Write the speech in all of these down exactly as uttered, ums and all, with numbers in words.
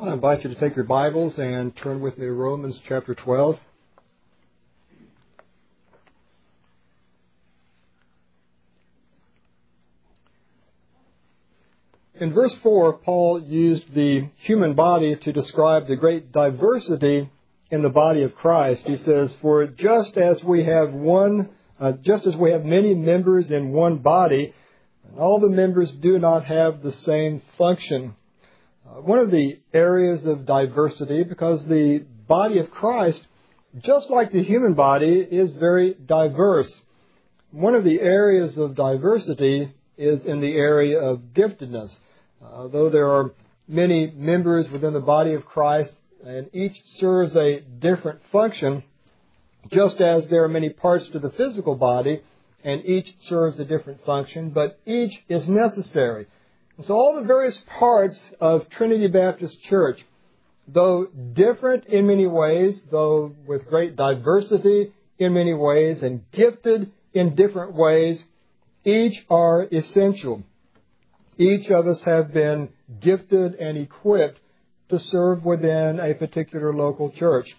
I invite you to take your Bibles and turn with me to Romans chapter twelve. In verse four, Paul used the human body to describe the great diversity in the body of Christ. He says, "For just as we have one, uh, just as we have many members in one body, and all the members do not have the same function." Uh, one of the areas of diversity, because the body of Christ, just like the human body, is very diverse. One of the areas of diversity is in the area of giftedness. Uh, though there are many members within the body of Christ, and each serves a different function, just as there are many parts to the physical body, and each serves a different function, but each is necessary. And so all the various parts of Trinity Baptist Church, though different in many ways, though with great diversity in many ways, and gifted in different ways, each are essential. Each of us have been gifted and equipped to serve within a particular local church.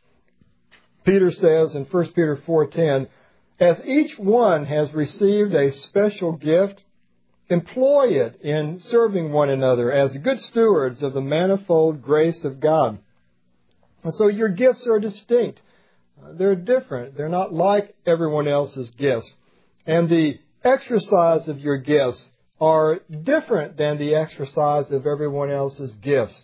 Peter says in First Peter four ten, "As each one has received a special gift, employ it in serving one another as good stewards of the manifold grace of God." And so your gifts are distinct. They're different. They're not like everyone else's gifts. And the exercise of your gifts are different than the exercise of everyone else's gifts.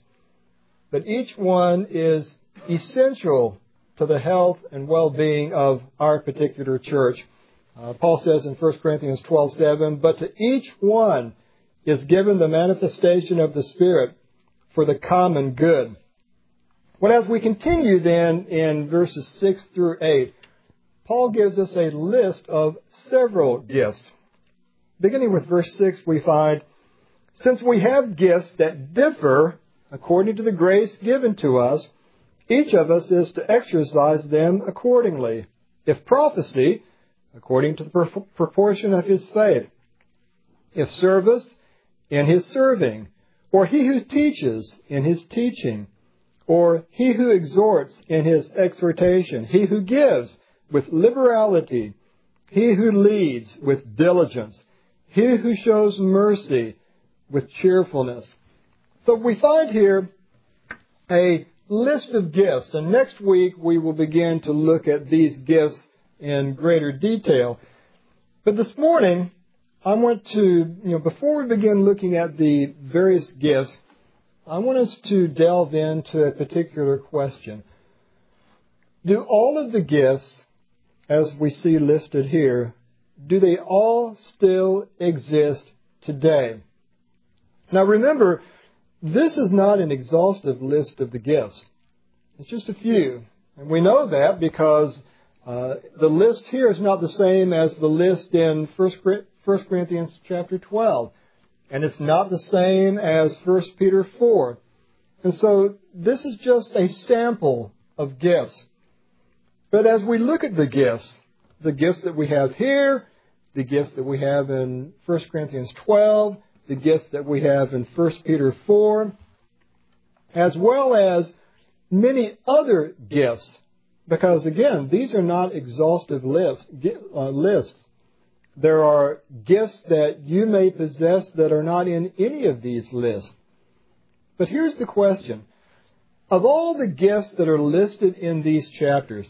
But each one is essential to the health and well-being of our particular church. Uh, Paul says in First Corinthians twelve seven, "But to each one is given the manifestation of the Spirit for the common good." Well, as we continue then in verses six through eight, Paul gives us a list of several gifts. Beginning with verse six, we find, "Since we have gifts that differ according to the grace given to us, each of us is to exercise them accordingly. If prophecy, according to the per- proportion of his faith. If service, in his serving. Or he who teaches, in his teaching. Or he who exhorts, in his exhortation. He who gives, with liberality. He who leads, with diligence. He who shows mercy, with cheerfulness." So we find here a list of gifts, and next week we will begin to look at these gifts in greater detail. But this morning, I want to, you know, before we begin looking at the various gifts, I want us to delve into a particular question. Do all of the gifts, as we see listed here, do they all still exist today? Now remember, this is not an exhaustive list of the gifts. It's just a few. And we know that because uh, the list here is not the same as the list in First Corinthians chapter twelve. And it's not the same as First Peter four. And so this is just a sample of gifts. But as we look at the gifts, the gifts that we have here, the gifts that we have in First Corinthians twelve, the gifts that we have in First Peter four, as well as many other gifts. Because again, these are not exhaustive lists. Uh, lists. There are gifts that you may possess that are not in any of these lists. But here's the question. Of all the gifts that are listed in these chapters,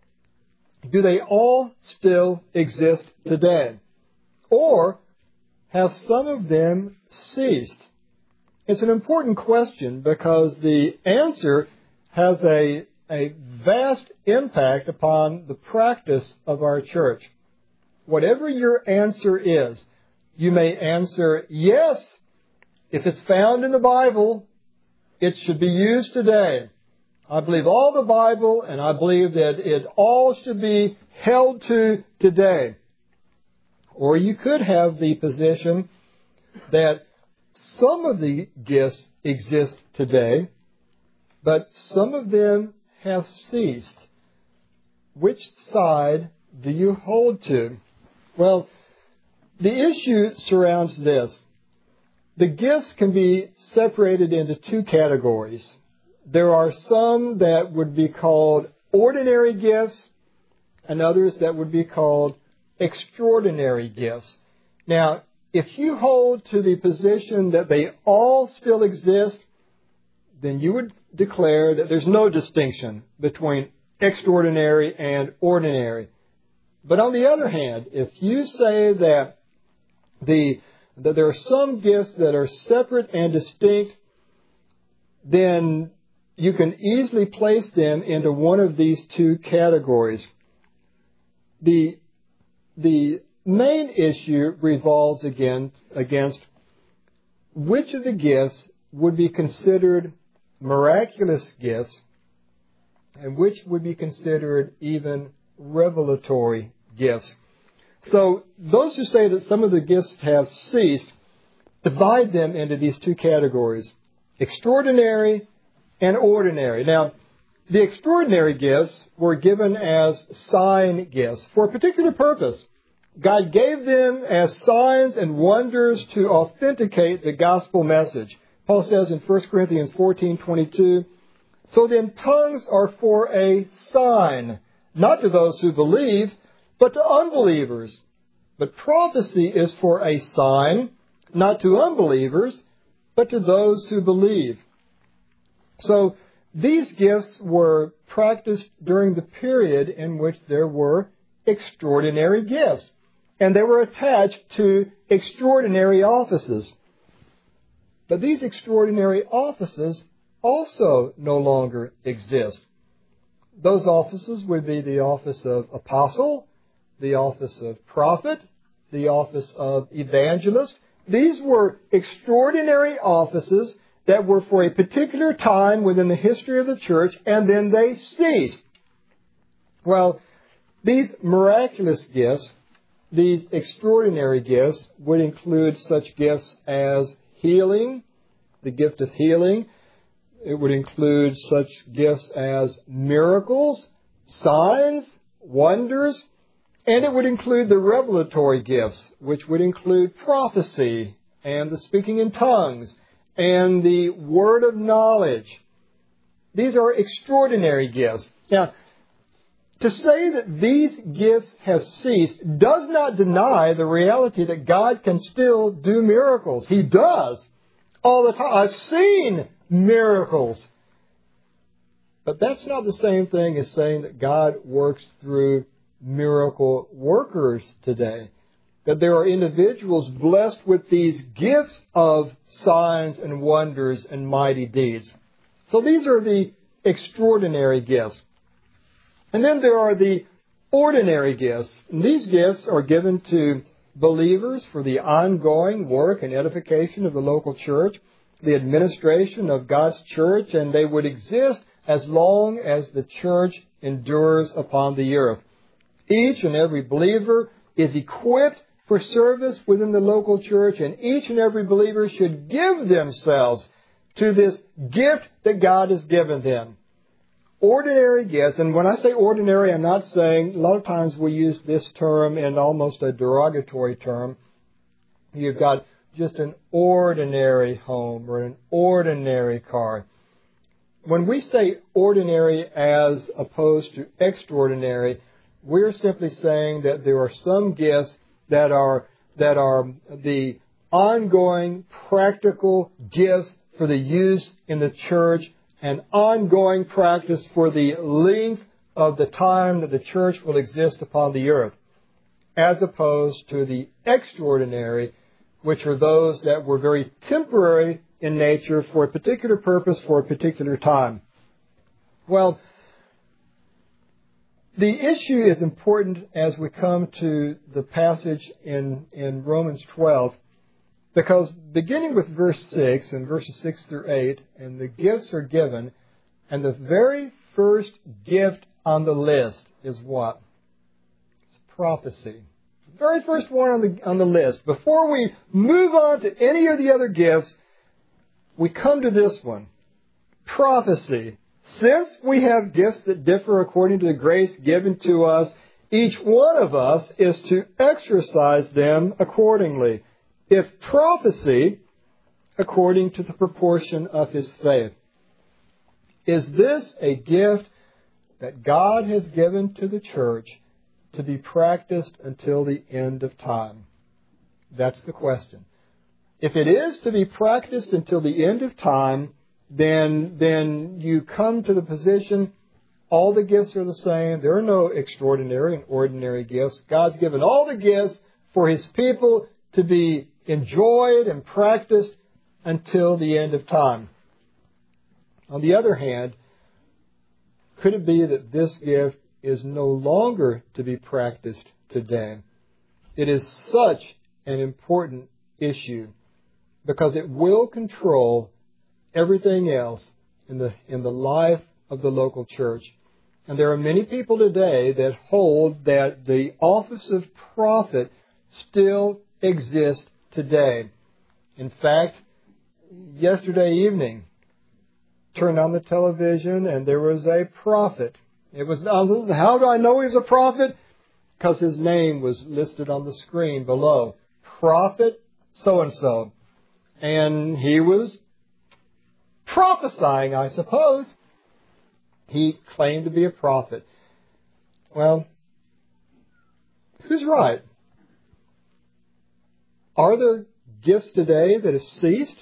do they all still exist today? Or have some of them ceased? It's an important question because the answer has a, a vast impact upon the practice of our church. Whatever your answer is, you may answer, yes, if it's found in the Bible, it should be used today. I believe all the Bible, and I believe that it all should be held to today. Or you could have the position that some of the gifts exist today, but some of them have ceased. Which side do you hold to? Well, the issue surrounds this. The gifts can be separated into two categories. there are some that would be called ordinary gifts and others that would be called extraordinary gifts. Now, if you hold to the position that they all still exist, then you would declare that there's no distinction between extraordinary and ordinary. But on the other hand, if you say that the that there are some gifts that are separate and distinct, then you can easily place them into one of these two categories. The, the main issue revolves again against which of the gifts would be considered miraculous gifts and which would be considered even revelatory gifts. So those who say that some of the gifts have ceased divide them into these two categories, extraordinary and ordinary. Now, the extraordinary gifts were given as sign gifts for a particular purpose. God gave them as signs and wonders to authenticate the gospel message. Paul says in First Corinthians fourteen twenty-two, "So then tongues are for a sign, not to those who believe, but to unbelievers. But prophecy is for a sign, not to unbelievers, but to those who believe." So these gifts were practiced during the period in which there were extraordinary gifts, and they were attached to extraordinary offices. But these extraordinary offices also no longer exist. Those offices would be the office of apostle, the office of prophet, the office of evangelist. These were extraordinary offices that were for a particular time within the history of the church, and then they ceased. Well, these miraculous gifts, these extraordinary gifts, would include such gifts as healing, the gift of healing. It would include such gifts as miracles, signs, wonders, and it would include the revelatory gifts, which would include prophecy and the speaking in tongues and the word of knowledge. These are extraordinary gifts. Now, to say that these gifts have ceased does not deny the reality that God can still do miracles. He does all the time. I've seen miracles. But that's not the same thing as saying that God works through miracle workers today. That there are individuals blessed with these gifts of signs and wonders and mighty deeds. So these are the extraordinary gifts. And then there are the ordinary gifts. And these gifts are given to believers for the ongoing work and edification of the local church, the administration of God's church, and they would exist as long as the church endures upon the earth. Each and every believer is equipped for service within the local church, and each and every believer should give themselves to this gift that God has given them. Ordinary gifts, and when I say ordinary, I'm not saying, a lot of times we use this term in almost a derogatory term. You've got just an ordinary home or an ordinary car. When we say ordinary as opposed to extraordinary, we're simply saying that there are some gifts that are that are the ongoing practical gifts for the use in the church, an ongoing practice for the length of the time that the church will exist upon the earth, as opposed to the extraordinary, which are those that were very temporary in nature for a particular purpose, for a particular time. Well, the issue is important as we come to the passage in, in Romans twelve, because beginning with verse six and verses six through eight, and the gifts are given, and the very first gift on the list is what? It's prophecy. The very first one on the, on the list. Before we move on to any of the other gifts, we come to this one, prophecy. Since we have gifts that differ according to the grace given to us, each one of us is to exercise them accordingly. If prophecy, according to the proportion of his faith. Is this a gift that God has given to the church to be practiced until the end of time? That's the question. If it is to be practiced until the end of time, then, then you come to the position all the gifts are the same. There are no extraordinary and ordinary gifts. God's given all the gifts for His people to be enjoyed and practiced until the end of time. On the other hand, could it be that this gift is no longer to be practiced today? It is such an important issue because it will control everything else in the in the life of the local church. And there are many people today that hold that the office of prophet still exists today. In fact, yesterday evening, turned on the television and there was a prophet. It was, how do I know he was a prophet? Because his name was listed on the screen below. Prophet so-and-so. And he was prophesying, I suppose. He claimed to be a prophet. Well, who's right? Are there gifts today that have ceased?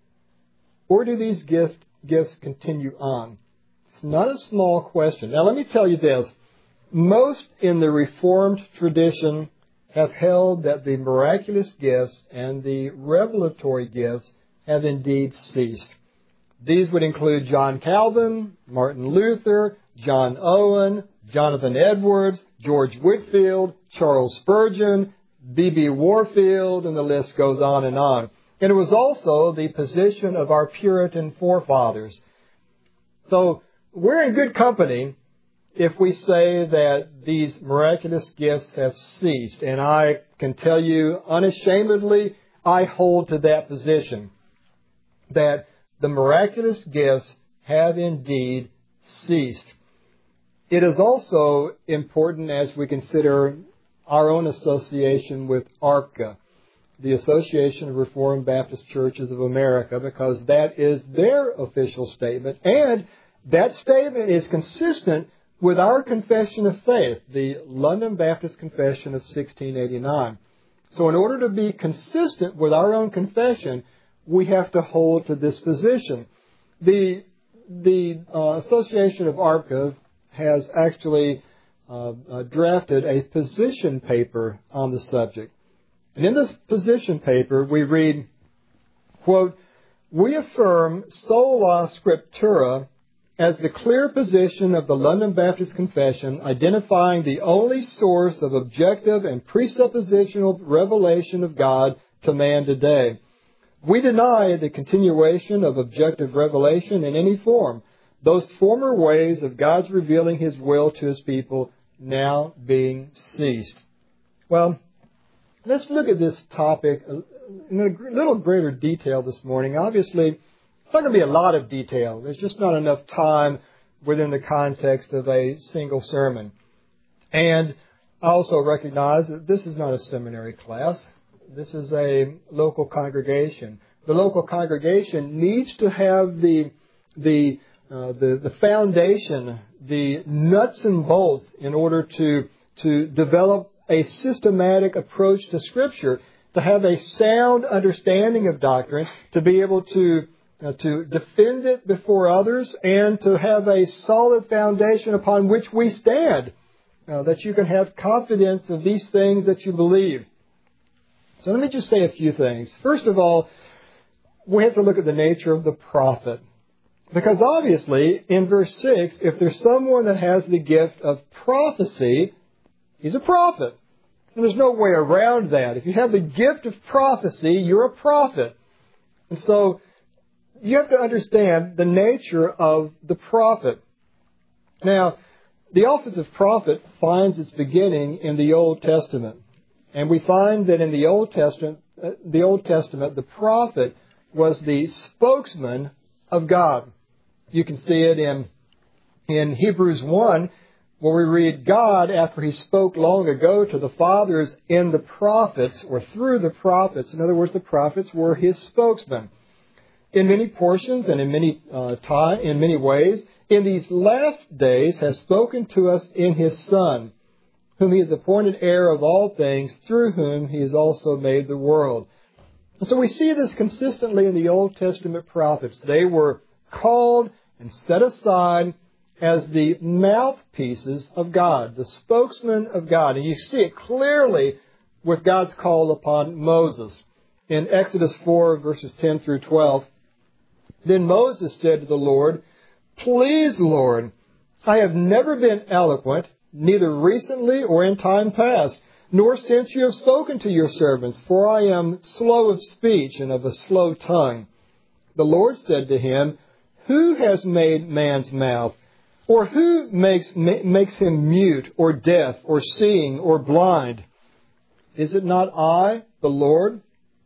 Or do these gift, gifts continue on? It's not a small question. Now let me tell you this. Most in the Reformed tradition have held that the miraculous gifts and the revelatory gifts have indeed ceased. These would include John Calvin, Martin Luther, John Owen, Jonathan Edwards, George Whitefield, Charles Spurgeon, B B Warfield, and the list goes on and on. And it was also the position of our Puritan forefathers. So we're in good company if we say that these miraculous gifts have ceased. And I can tell you unashamedly, I hold to that position, that the miraculous gifts have indeed ceased. It is also important as we consider our own association with ARPCA, the Association of Reformed Baptist Churches of America, because that is their official statement, and that statement is consistent with our confession of faith, the London Baptist Confession of sixteen eighty-nine. So in order to be consistent with our own confession, we have to hold to this position. The, the uh, Association of ARPCA has actually uh, uh, drafted a position paper on the subject. And in this position paper, we read, quote, "We affirm sola scriptura as the clear position of the London Baptist Confession, identifying the only source of objective and presuppositional revelation of God to man today. We deny the continuation of objective revelation in any form, those former ways of God's revealing His will to His people now being ceased." Well, let's look at this topic in a little greater detail this morning. Obviously, it's not going to be a lot of detail. There's just not enough time within the context of a single sermon. And I also recognize that this is not a seminary class. This is a local congregation. The local congregation needs to have the the uh, the, the foundation, the nuts and bolts, in order to to develop a systematic approach to Scripture, to have a sound understanding of doctrine, to be able to uh, to defend it before others, and to have a solid foundation upon which we stand, uh, that you can have confidence of these things that you believe. So let me just say a few things. First of all, we have to look at the nature of the prophet. Because obviously, in verse six, if there's someone that has the gift of prophecy, he's a prophet. And there's no way around that. If you have the gift of prophecy, you're a prophet. And so you have to understand the nature of the prophet. Now, the office of prophet finds its beginning in the Old Testament. And we find that in the Old Testament, uh, the Old Testament, the prophet was the spokesman of God. You can see it in, in Hebrews one, where we read, "God, after He spoke long ago to the fathers in the prophets," or through the prophets. In other words, the prophets were His spokesmen. In many portions and in many uh, time, in many ways, in these last days has spoken to us in His Son, whom He has appointed heir of all things, through whom He has also made the world. And so we see this consistently in the Old Testament prophets. They were called and set aside as the mouthpieces of God, the spokesman of God. And you see it clearly with God's call upon Moses. In Exodus four, verses ten through twelve, then Moses said to the Lord, "Please, Lord, I have never been eloquent, neither recently or in time past, nor since you have spoken to your servants, for I am slow of speech and of a slow tongue." The Lord said to him, "Who has made man's mouth? Or who makes, makes him mute or deaf or seeing or blind? Is it not I, the Lord?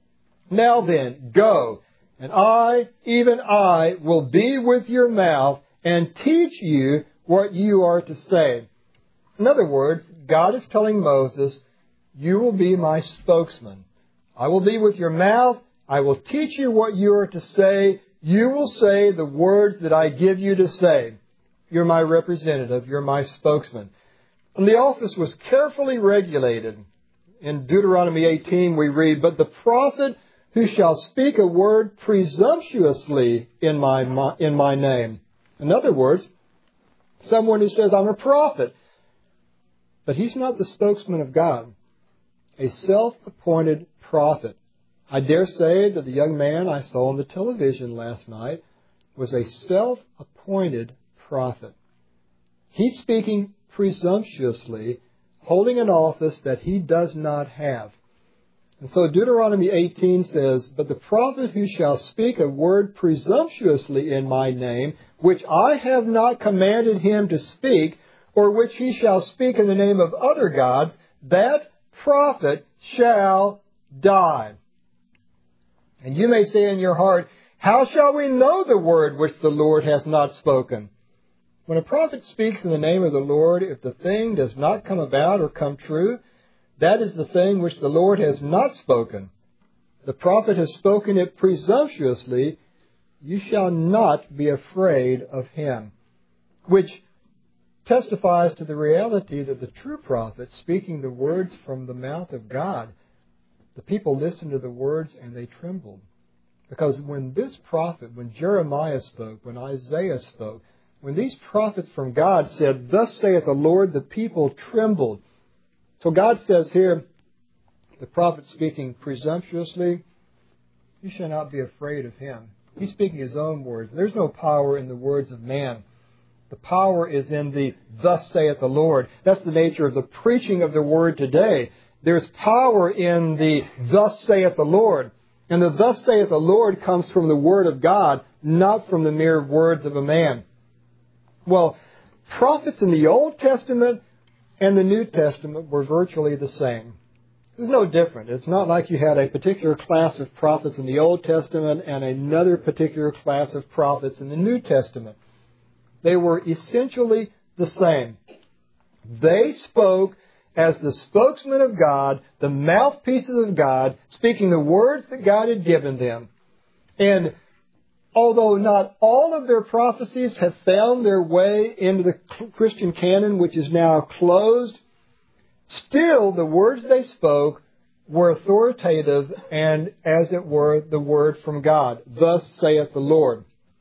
Now then, go, and I, even I, will be with your mouth and teach you what you are to say." In other words, God is telling Moses, you will be my spokesman. I will be with your mouth. I will teach you what you are to say. You will say the words that I give you to say. You're my representative. You're my spokesman. And the office was carefully regulated. In Deuteronomy eighteen we read, "But the prophet who shall speak a word presumptuously in my, in my name." In other words, someone who says, "I'm a prophet," but he's not the spokesman of God. A self-appointed prophet. I dare say that the young man I saw on the television last night was a self-appointed prophet. He's speaking presumptuously, holding an office that he does not have. And so Deuteronomy eighteen says, "But the prophet who shall speak a word presumptuously in my name, which I have not commanded him to speak, or which he shall speak in the name of other gods, that prophet shall die." And you may say in your heart, "How shall we know the word which the Lord has not spoken?" When a prophet speaks in the name of the Lord, if the thing does not come about or come true, that is the thing which the Lord has not spoken. The prophet has spoken it presumptuously. You shall not be afraid of him. Which testifies to the reality that the true prophet, speaking the words from the mouth of God, the people listened to the words and they trembled. Because when this prophet, when Jeremiah spoke, when Isaiah spoke, when these prophets from God said, "Thus saith the Lord," the people trembled. So God says here, the prophet speaking presumptuously, you shall not be afraid of him. He's speaking his own words. There's no power in the words of man. The power is in the "Thus saith the Lord." That's the nature of the preaching of the word today. There's power in the "Thus saith the Lord." And the "Thus saith the Lord" comes from the word of God, not from the mere words of a man. Well, prophets in the Old Testament and the New Testament were virtually the same. There's no different. It's not like you had a particular class of prophets in the Old Testament and another particular class of prophets in the New Testament. They were essentially the same. They spoke as the spokesman of God, the mouthpieces of God, speaking the words that God had given them. And although not all of their prophecies have found their way into the Christian canon, which is now closed, still the words they spoke were authoritative and, as it were, the word from God. "Thus saith the Lord."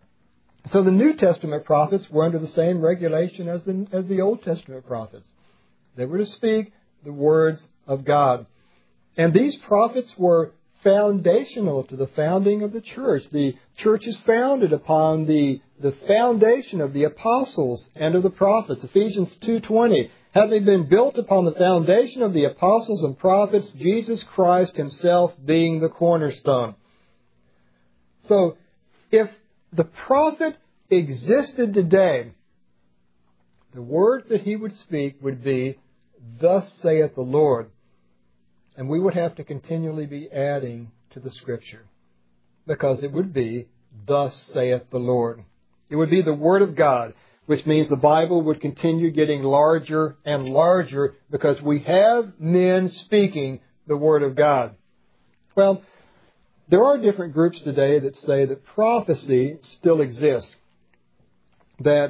So the New Testament prophets were under the same regulation as the, as the Old Testament prophets. They were to speak the words of God. And these prophets were foundational to the founding of the church. The church is founded upon the, the foundation of the apostles and of the prophets. Ephesians two twenty, having been built upon the foundation of the apostles and prophets, Jesus Christ himself being the cornerstone. So, if the prophet existed today, the word that he would speak would be, "Thus saith the Lord." And we would have to continually be adding to the Scripture, because it would be, "Thus saith the Lord." It would be the Word of God, which means the Bible would continue getting larger and larger because we have men speaking the Word of God. Well, there are different groups today that say that prophecy still exists, that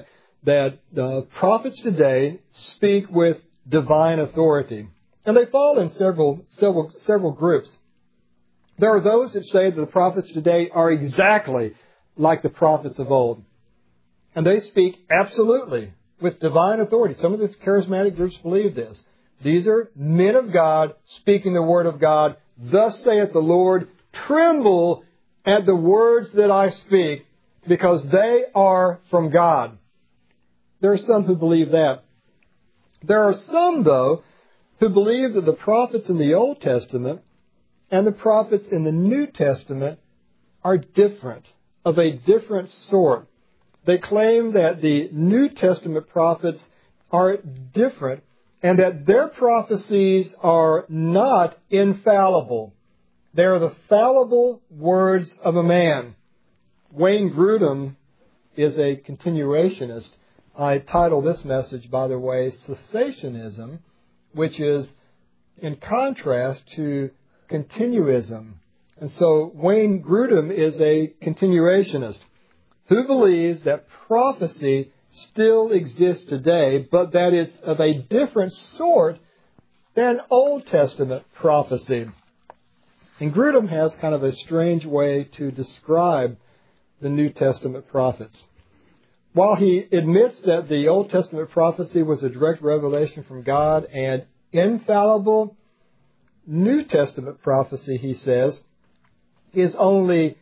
that uh, prophets today speak with divine authority. And they fall in several, several, several groups. There are those that say that the prophets today are exactly like the prophets of old. And they speak absolutely with divine authority. Some of the charismatic groups believe this. These are men of God speaking the word of God. Thus saith the Lord, tremble at the words that I speak, because they are from God. There are some who believe that. There are some, though, who believe that the prophets in the Old Testament and the prophets in the New Testament are different, of a different sort. They claim that the New Testament prophets are different and that their prophecies are not infallible. They are the fallible words of a man. Wayne Grudem is a continuationist. I title this message, by the way, Cessationism, which is in contrast to continuism. And so Wayne Grudem is a continuationist who believes that prophecy still exists today, but that it's of a different sort than Old Testament prophecy. And Grudem has kind of a strange way to describe the New Testament prophets. While he admits that the Old Testament prophecy was a direct revelation from God and infallible, New Testament prophecy, he says, is only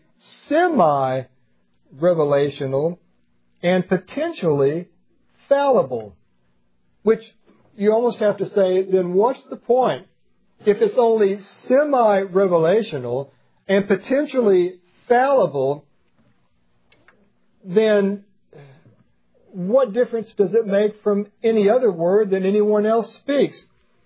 semi-revelational and potentially fallible. Which you almost have to say, then what's the point? If it's only semi-revelational and potentially fallible, then what difference does it make from any other word that anyone else speaks?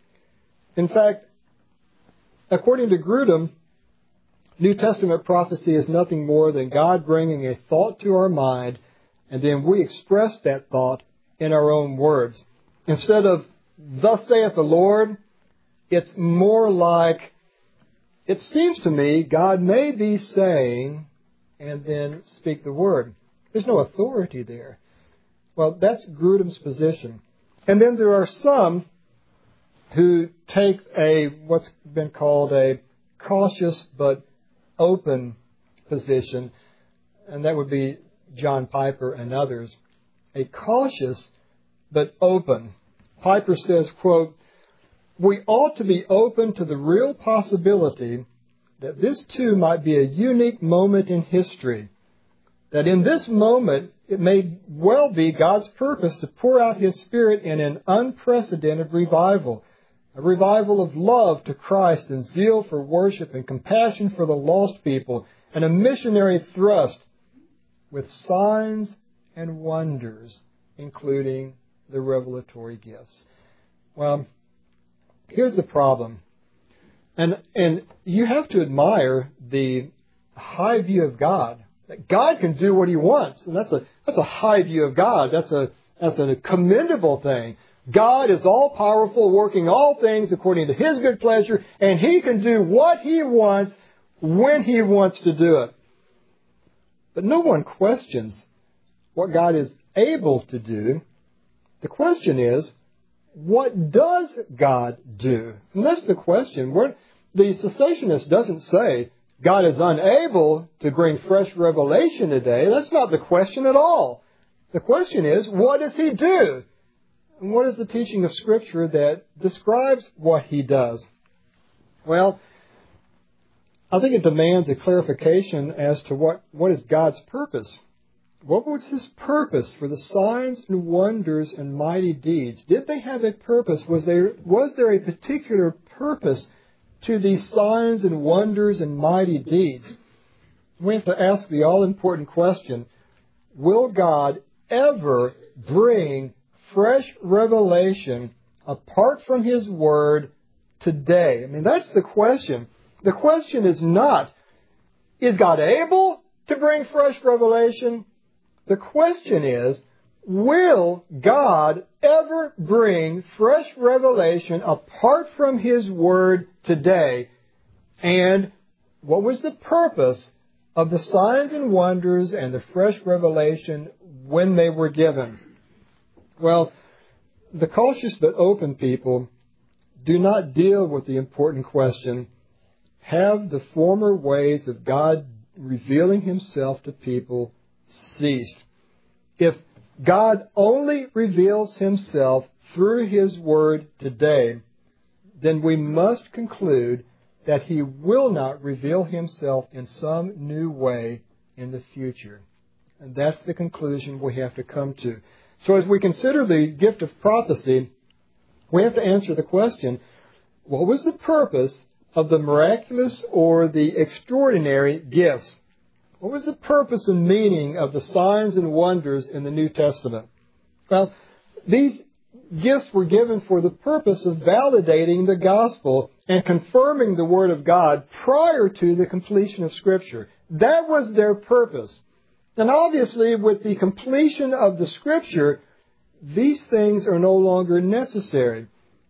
In fact, according to Grudem, New Testament prophecy is nothing more than God bringing a thought to our mind, and then we express that thought in our own words. Instead of, thus saith the Lord, it's more like, it seems to me, God may be saying, and then speak the word. There's no authority there. Well, that's Grudem's position. And then there are some who take a, what's been called a cautious but open position, and that would be John Piper and others. A cautious but open. Piper says, quote, we ought to be open to the real possibility that this too might be a unique moment in history. That in this moment, it may well be God's purpose to pour out His Spirit in an unprecedented revival. A revival of love to Christ and zeal for worship and compassion for the lost people. And a missionary thrust with signs and wonders, including the revelatory gifts. Well, here's the problem. And, and you have to admire the high view of God. That God can do what He wants. And that's a, that's a high view of God. That's a, that's a commendable thing. God is all-powerful, working all things according to His good pleasure, and He can do what He wants when He wants to do it. But no one questions what God is able to do. The question is, what does God do? And that's the question. We're, the cessationist doesn't say, God is unable to bring fresh revelation today. That's not the question at all. The question is, what does He do? And what is the teaching of Scripture that describes what He does? Well, I think it demands a clarification as to what, what is God's purpose. What was His purpose for the signs and wonders and mighty deeds? Did they have a purpose? Was there, was there a particular purpose to these signs and wonders and mighty deeds? We have to ask the all-important question, will God ever bring fresh revelation apart from His Word today? I mean, that's the question. The question is not, is God able to bring fresh revelation? The question is, will God ever bring fresh revelation apart from His Word today? And what was the purpose of the signs and wonders and the fresh revelation when they were given? Well, the cautious but open people do not deal with the important question, have the former ways of God revealing himself to people ceased? If God only reveals himself through his word today, then we must conclude that he will not reveal himself in some new way in the future. And that's the conclusion we have to come to. So as we consider the gift of prophecy, we have to answer the question, what was the purpose of the miraculous or the extraordinary gifts? What was the purpose and meaning of the signs and wonders in the New Testament? Well, these gifts were given for the purpose of validating the gospel and confirming the Word of God prior to the completion of Scripture. That was their purpose. And obviously, with the completion of the Scripture, these things are no longer necessary.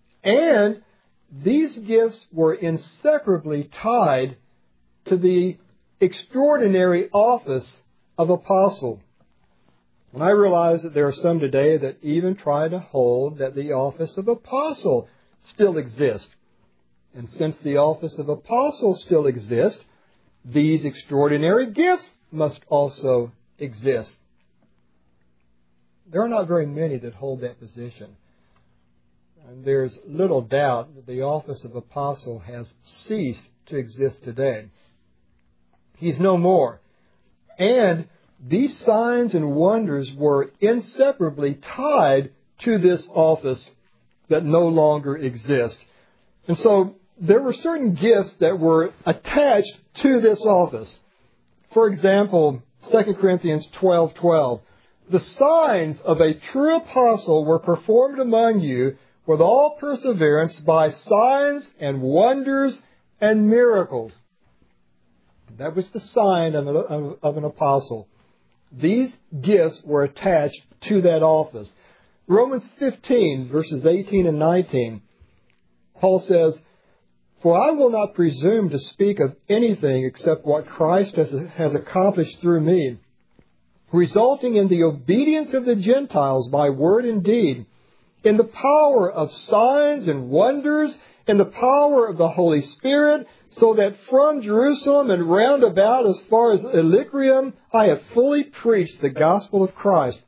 And these gifts were inseparably tied to the extraordinary office of apostle. And I realize that there are some today that even try to hold that the office of apostle still exists. And since the office of apostle still exists, these extraordinary gifts must also exist. There are not very many that hold that position. And there's little doubt that the office of apostle has ceased to exist today. He's no more. And these signs and wonders were inseparably tied to this office that no longer exists. And so there were certain gifts that were attached to this office. For example, Second Corinthians twelve twelve. The signs of a true apostle were performed among you with all perseverance by signs and wonders and miracles. That was the sign of, of, of an apostle. These gifts were attached to that office. Romans fifteen, verses eighteen and nineteen, Paul says, "For I will not presume to speak of anything except what Christ has, has accomplished through me, resulting in the obedience of the Gentiles by word and deed, in the power of signs and wonders, in the power of the Holy Spirit, so that from Jerusalem and round about as far as Illyricum, I have fully preached the gospel of Christ."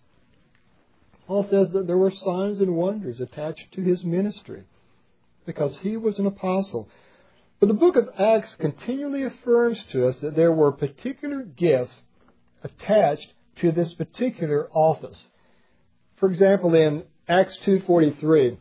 Paul says that there were signs and wonders attached to his ministry because he was an apostle. But the book of Acts continually affirms to us that there were particular gifts attached to this particular office. For example, in Acts two forty-three,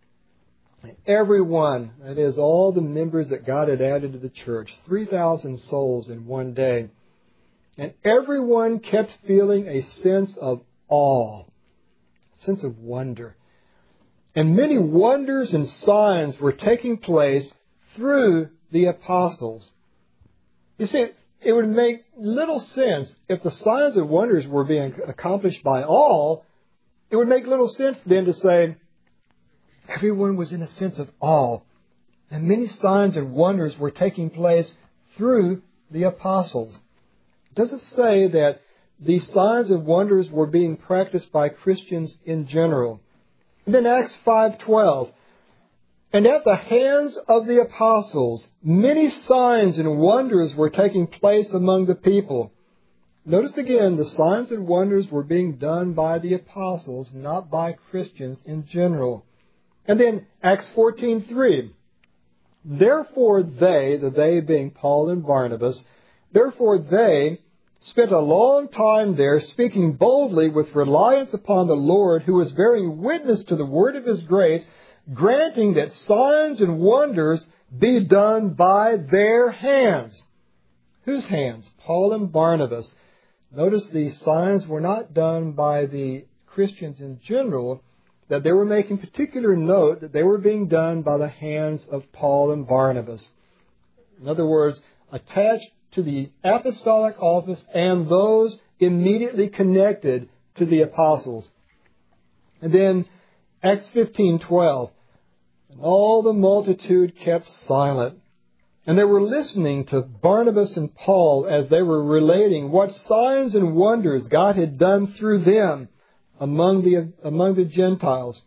everyone, that is, all the members that God had added to the church, three thousand souls in one day, and everyone kept feeling a sense of awe, a sense of wonder. And many wonders and signs were taking place through the apostles. You see, it would make little sense if the signs and wonders were being accomplished by all. It would make little sense then to say everyone was in a sense of awe, and many signs and wonders were taking place through the apostles. Does it say that these signs and wonders were being practiced by Christians in general? And then Acts five twelve, "And at the hands of the apostles, many signs and wonders were taking place among the people." Notice again, the signs and wonders were being done by the apostles, not by Christians in general. And then Acts fourteen three, "Therefore they," the they being Paul and Barnabas, "therefore they spent a long time there, speaking boldly with reliance upon the Lord, who was bearing witness to the word of his grace, granting that signs and wonders be done by their hands." Whose hands? Paul and Barnabas. Notice the signs were not done by the Christians in general, that they were making particular note that they were being done by the hands of Paul and Barnabas. In other words, attached to the apostolic office and those immediately connected to the apostles. And then Acts fifteen twelve, "And all the multitude kept silent, and they were listening to Barnabas and Paul as they were relating what signs and wonders God had done through them. among the, among the Gentiles.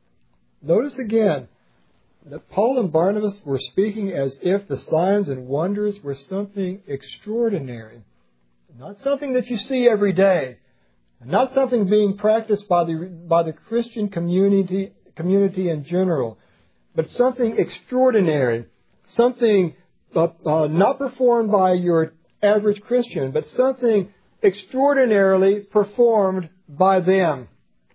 Notice again that Paul and Barnabas were speaking as if the signs and wonders were something extraordinary, not something that you see every day, not something being practiced by the, by the Christian community, community in general, but something extraordinary, something uh, uh, not performed by your average Christian, but something extraordinarily performed by them.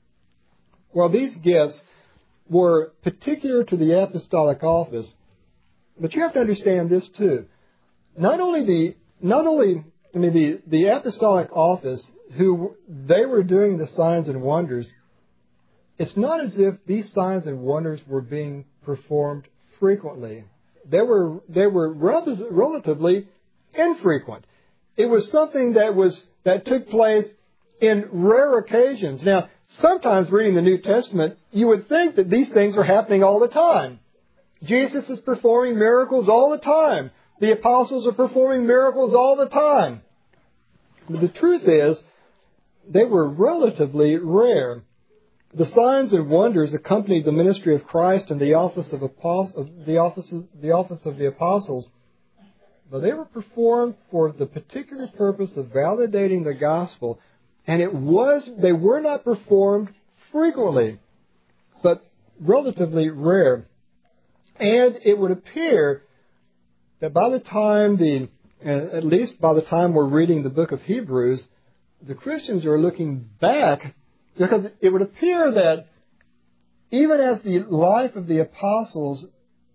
Well, these gifts were particular to the apostolic office, but you have to understand this too. Not only the, not only, I mean, the, the apostolic office, who they were doing the signs and wonders, it's not as if these signs and wonders were being performed frequently. They were, they were rel- relatively infrequent. It was something that was, that took place in rare occasions. Now, sometimes reading the New Testament, you would think that these things are happening all the time. Jesus is performing miracles all the time. The apostles are performing miracles all the time. But the truth is, they were relatively rare. The signs and wonders accompanied the ministry of Christ and the office of apostle, the office of, the office of the apostles, but they were performed for the particular purpose of validating the gospel, and it was they were not performed frequently, but relatively rare. And it would appear that by the time the, at least by the time we're reading the book of Hebrews, the Christians are looking back, because it would appear that even as the life of the apostles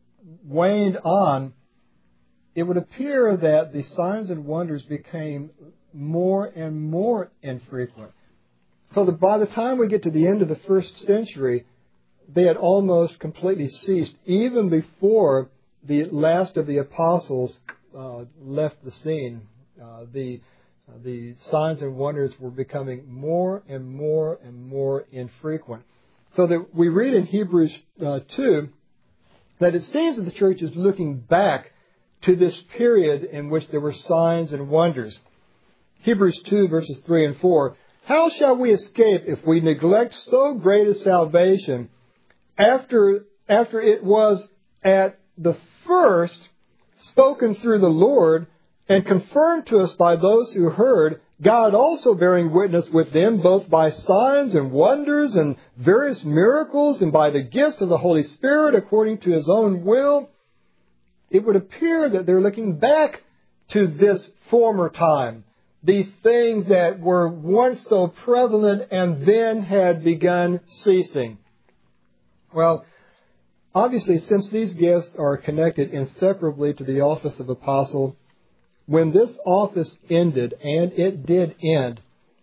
waned on, it would appear that the signs and wonders became more and more infrequent. So that by the time we get to the end of the first century, they had almost completely ceased, even before the last of the apostles uh, left the scene. Uh, the Uh, the signs and wonders were becoming more and more and more infrequent. So that we read in Hebrews uh, two that it seems that the church is looking back to this period in which there were signs and wonders. Hebrews two verses three and four. How shall we escape if we neglect so great a salvation after, after it was at the first spoken through the Lord and confirmed to us by those who heard, God also bearing witness with them, both by signs and wonders and various miracles and by the gifts of the Holy Spirit according to His own will? It would appear that they're looking back to this former time, these things that were once so prevalent and then had begun ceasing. Well, obviously, since these gifts are connected inseparably to the office of apostle, when this office ended, and it did end,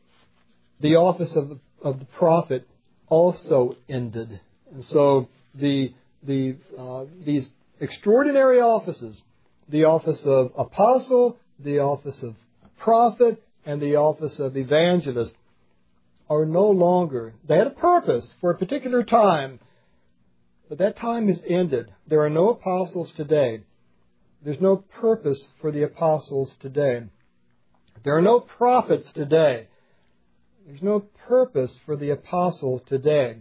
the office of the, of the prophet also ended. And so the the uh, these extraordinary offices, the office of apostle, the office of prophet, and the office of evangelist, are no longer. They had a purpose for a particular time, but that time is ended. There are no apostles today. There's no purpose for the apostles today. There are no prophets today. There's no purpose for the apostle today.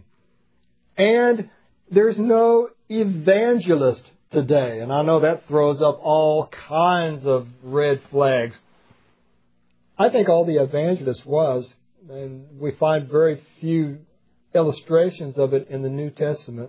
And there's no evangelist today. And I know that throws up all kinds of red flags. I think all the evangelist was, and we find very few illustrations of it in the New Testament.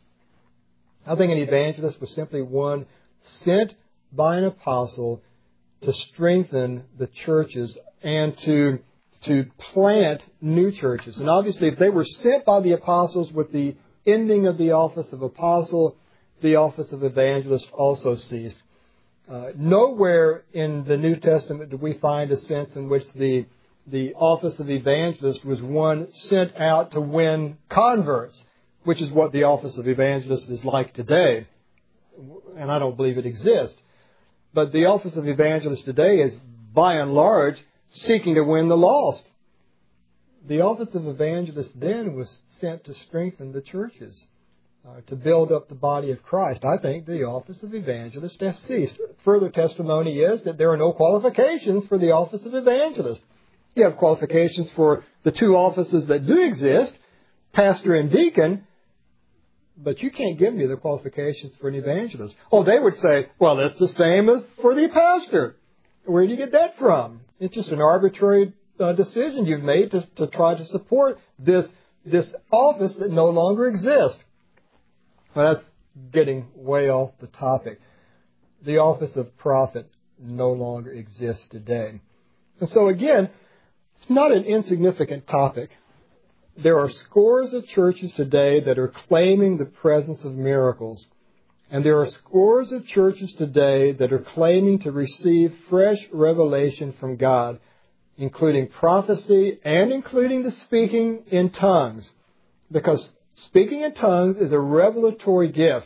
I think an evangelist was simply one sent by an apostle to strengthen the churches and to to plant new churches. And obviously, if they were sent by the apostles with the ending of the office of apostle, the office of evangelist also ceased. Uh, nowhere in the New Testament do we find a sense in which the the office of evangelist was one sent out to win converts, which is what the office of evangelist is like today. And I don't believe it exists. But the office of evangelist today is, by and large, seeking to win the lost. The office of evangelist then was sent to strengthen the churches, uh, to build up the body of Christ. I think the office of evangelist has ceased. Further testimony is that there are no qualifications for the office of evangelist. You have qualifications for the two offices that do exist, pastor and deacon, but you can't give me the qualifications for an evangelist. Oh, they would say, well, it's the same as for the pastor. Where do you get that from? It's just an arbitrary uh, decision you've made to, to try to support this, this office that no longer exists. Well, that's getting way off the topic. The office of prophet no longer exists today. And so again, it's not an insignificant topic. There are scores of churches today that are claiming the presence of miracles. And there are scores of churches today that are claiming to receive fresh revelation from God, including prophecy and including the speaking in tongues. Because speaking in tongues is a revelatory gift.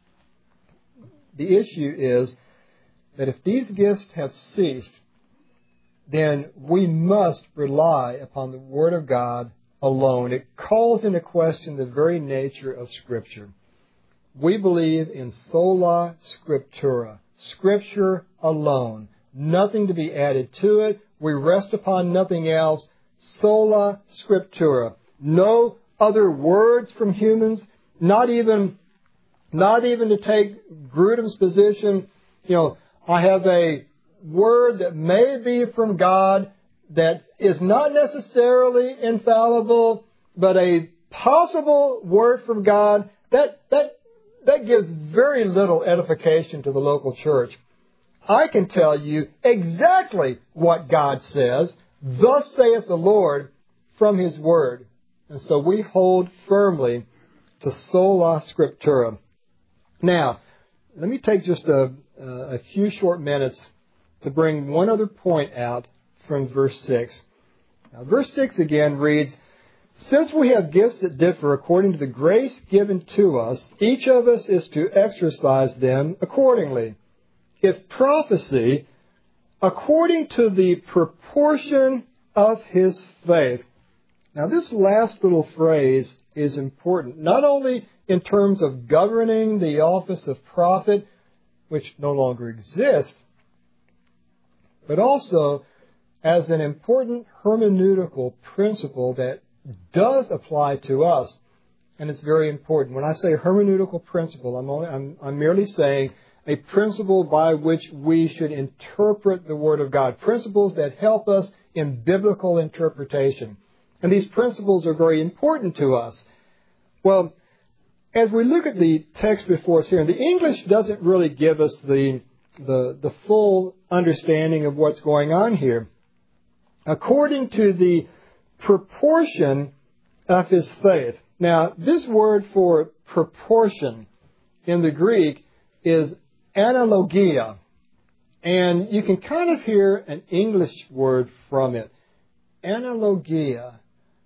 The issue is that if these gifts have ceased, then we must rely upon the Word of God alone. It calls into question the very nature of Scripture. We believe in sola scriptura, Scripture alone, nothing to be added to it. We rest upon nothing else. Sola scriptura, no other words from humans, not even, not even to take Grudem's position. You know, I have a word that may be from God that is not necessarily infallible, but a possible word from God. That that that gives very little edification to the local church. I can tell you exactly what God says, thus saith the Lord, from His Word. And so we hold firmly to sola scriptura. Now, let me take just a, a few short minutes to bring one other point out from verse six. Now, verse six again reads, since we have gifts that differ according to the grace given to us, each of us is to exercise them accordingly. If prophecy, according to the proportion of his faith. Now, this last little phrase is important, not only in terms of governing the office of prophet, which no longer exists, but also as an important hermeneutical principle that does apply to us, and it's very important. When I say hermeneutical principle, I'm, only, I'm, I'm merely saying a principle by which we should interpret the Word of God, principles that help us in biblical interpretation. And these principles are very important to us. Well, as we look at the text before us here, and the English doesn't really give us the, the, the full understanding of what's going on here. According to the proportion of his faith. Now, this word for proportion in the Greek is analogia. And you can kind of hear an English word from it. Analogia.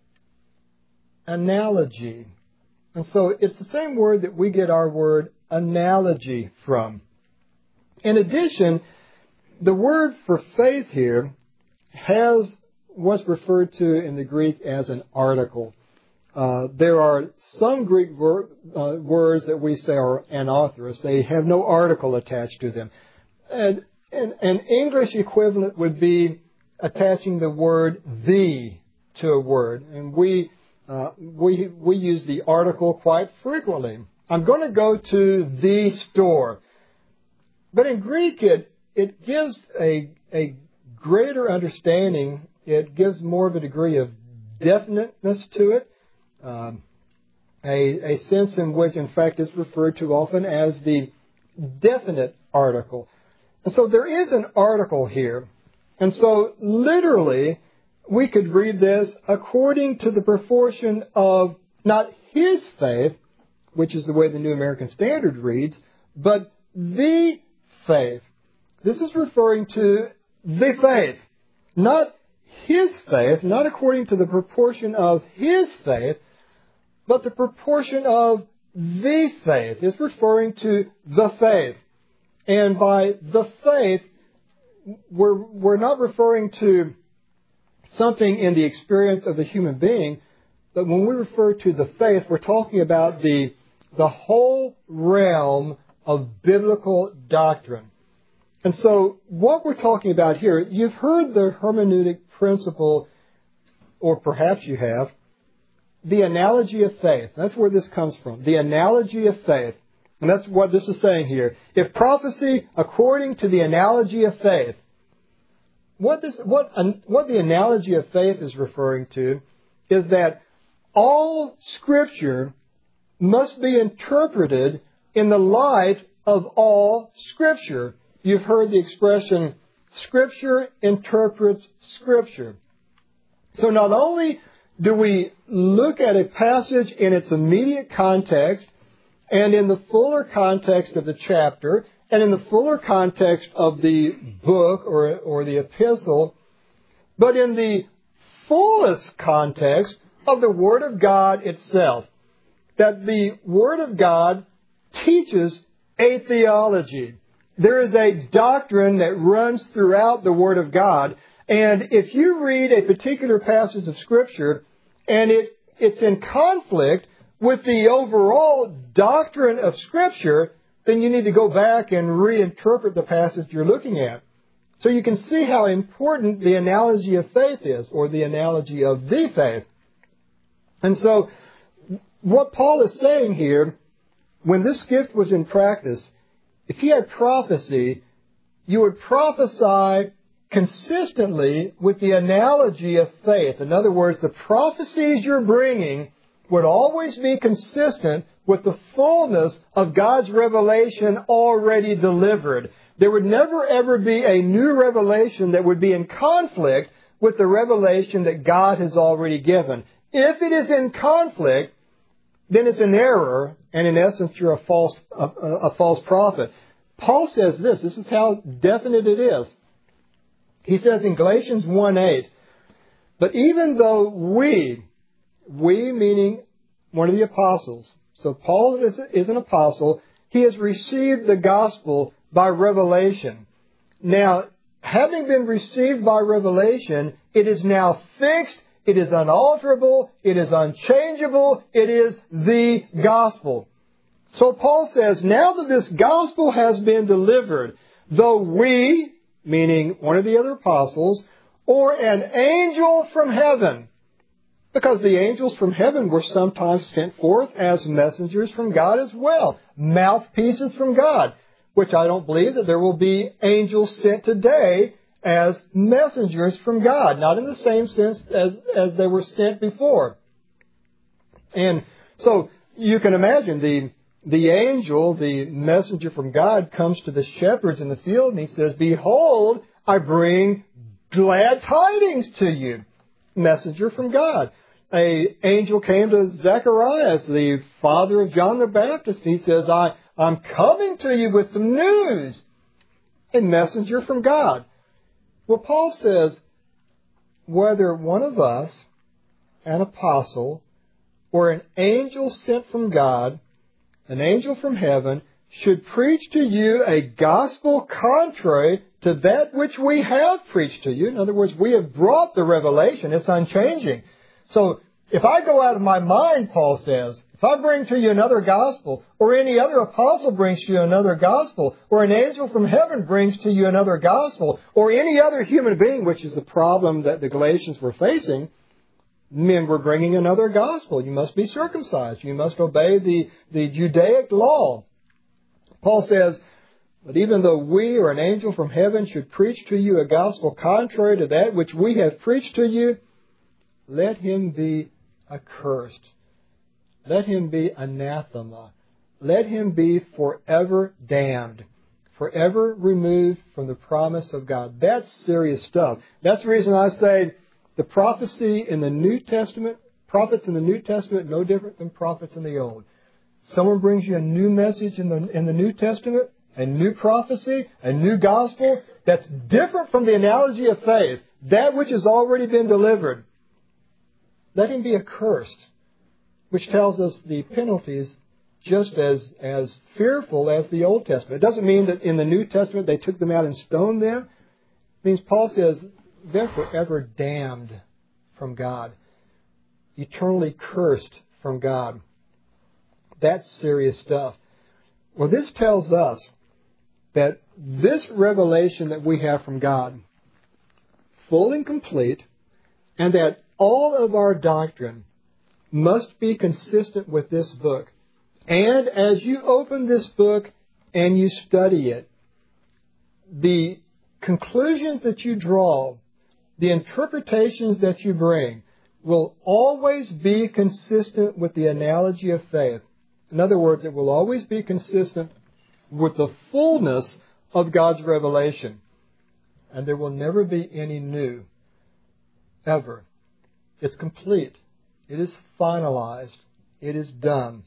Analogy. And so it's the same word that we get our word analogy from. In addition, the word for faith here has what's referred to in the Greek as an article. Uh, there are some Greek wor- uh, words that we say are anauthorous. They have no article attached to them. And, and an English equivalent would be attaching the word the to a word. And we, uh, we, we use the article quite frequently. I'm going to go to the store. But in Greek, it, it gives a, a greater understanding. It gives more of a degree of definiteness to it. Um, a, a sense in which, in fact, is referred to often as the definite article. And so there is an article here. And so literally, we could read this according to the proportion of not his faith, which is the way the New American Standard reads, but the faith. This is referring to the faith, not his faith, not according to the proportion of his faith, but the proportion of the faith. It's referring to the faith. And by the faith, we're, we're not referring to something in the experience of the human being, but when we refer to the faith, we're talking about the, the whole realm of biblical doctrine. And so what we're talking about here, you've heard the hermeneutic principle, or perhaps you have, the analogy of faith. That's where this comes from. The analogy of faith. And that's what this is saying here. If prophecy according to the analogy of faith, what this, what, what the analogy of faith is referring to is that all Scripture must be interpreted in the light of all Scripture. You've heard the expression, Scripture interprets Scripture. So not only do we look at a passage in its immediate context and in the fuller context of the chapter and in the fuller context of the book or, or the epistle, but in the fullest context of the Word of God itself. That the Word of God teaches a theology. There is a doctrine that runs throughout the Word of God. And if you read a particular passage of Scripture and it, it's in conflict with the overall doctrine of Scripture, then you need to go back and reinterpret the passage you're looking at. So you can see how important the analogy of faith is, or the analogy of the faith. And so what Paul is saying here, when this gift was in practice, if you had prophecy, you would prophesy consistently with the analogy of faith. In other words, the prophecies you're bringing would always be consistent with the fullness of God's revelation already delivered. There would never ever be a new revelation that would be in conflict with the revelation that God has already given. If it is in conflict, then it's an error, and in essence, you're a false, a, a false prophet. Paul says this. This is how definite it is. He says in Galatians one eight, but even though we, we meaning one of the apostles, so Paul is, is an apostle, he has received the gospel by revelation. Now, having been received by revelation, it is now fixed. It is unalterable. It is unchangeable. It is the gospel. So Paul says, now that this gospel has been delivered, though we, meaning one of the other apostles, or an angel from heaven, because the angels from heaven were sometimes sent forth as messengers from God as well, mouthpieces from God, which I don't believe that there will be angels sent today as messengers from God, not in the same sense as, as they were sent before. And so you can imagine the, the angel, the messenger from God, comes to the shepherds in the field and he says, behold, I bring glad tidings to you. Messenger from God. A angel came to Zacharias, the father of John the Baptist, and he says, I, I'm coming to you with some news. A messenger from God. Well, Paul says, whether one of us, an apostle, or an angel sent from God, an angel from heaven, should preach to you a gospel contrary to that which we have preached to you. In other words, we have brought the revelation. It's unchanging. So if I go out of my mind, Paul says, if I bring to you another gospel, or any other apostle brings to you another gospel, or an angel from heaven brings to you another gospel, or any other human being, which is the problem that the Galatians were facing, men were bringing another gospel. You must be circumcised. You must obey the, the Judaic law. Paul says, but even though we or an angel from heaven should preach to you a gospel contrary to that which we have preached to you, let him be accursed. Let him be anathema. Let him be forever damned, forever removed from the promise of God. That's serious stuff. That's the reason I say the prophecy in the New Testament, prophets in the New Testament, no different than prophets in the Old. Someone brings you a new message in the in the New Testament, a new prophecy, a new gospel that's different from the analogy of faith, that which has already been delivered. Let him be accursed, which tells us the penalties just as, as fearful as the Old Testament. It doesn't mean that in the New Testament they took them out and stoned them. It means Paul says they're forever damned from God, eternally cursed from God. That's serious stuff. Well, this tells us that this revelation that we have from God, full and complete, and that all of our doctrine must be consistent with this book. And as you open this book and you study it, the conclusions that you draw, the interpretations that you bring, will always be consistent with the analogy of faith. In other words, it will always be consistent with the fullness of God's revelation. And there will never be any new, ever. It's complete. It is finalized. It is done.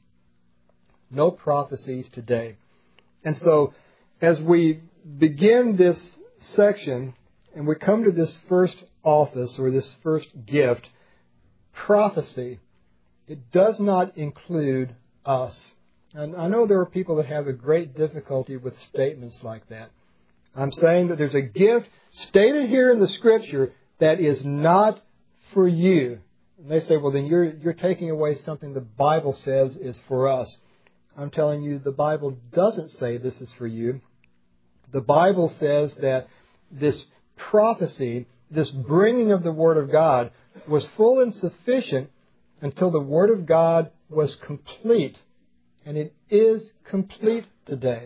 No prophecies today. And so, as we begin this section, and we come to this first office, or this first gift, prophecy, it does not include us. And I know there are people that have a great difficulty with statements like that. I'm saying that there's a gift stated here in the Scripture that is not for you. And they say, well, then you're, you're taking away something the Bible says is for us. I'm telling you, the Bible doesn't say this is for you. The Bible says that this prophecy, this bringing of the Word of God, was full and sufficient until the Word of God was complete. And it is complete today.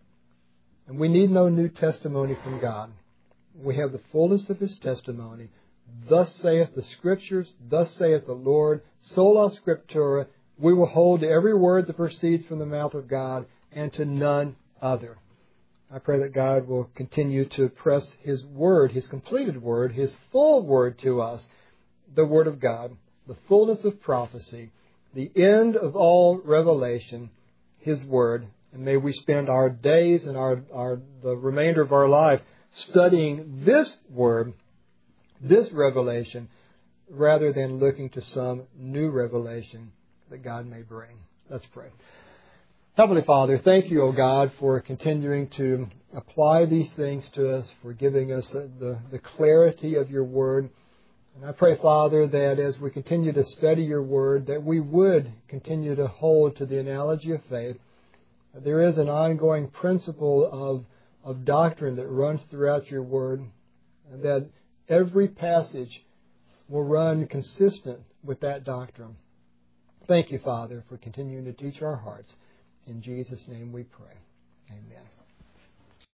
And we need no new testimony from God. We have the fullness of His testimony. Thus saith the Scriptures, thus saith the Lord, sola scriptura. We will hold to every word that proceeds from the mouth of God and to none other. I pray that God will continue to press His Word, His completed Word, His full Word to us, the Word of God, the fullness of prophecy, the end of all revelation, His Word. And may we spend our days and our, our the remainder of our life studying this Word, this revelation, rather than looking to some new revelation that God may bring. Let's pray. Heavenly Father, thank you, O God, for continuing to apply these things to us, for giving us the, the clarity of your Word. And I pray, Father, that as we continue to study your Word, that we would continue to hold to the analogy of faith. There is an ongoing principle of, of doctrine that runs throughout your Word, and that every passage will run consistent with that doctrine. Thank you, Father, for continuing to teach our hearts. In Jesus' name we pray. Amen.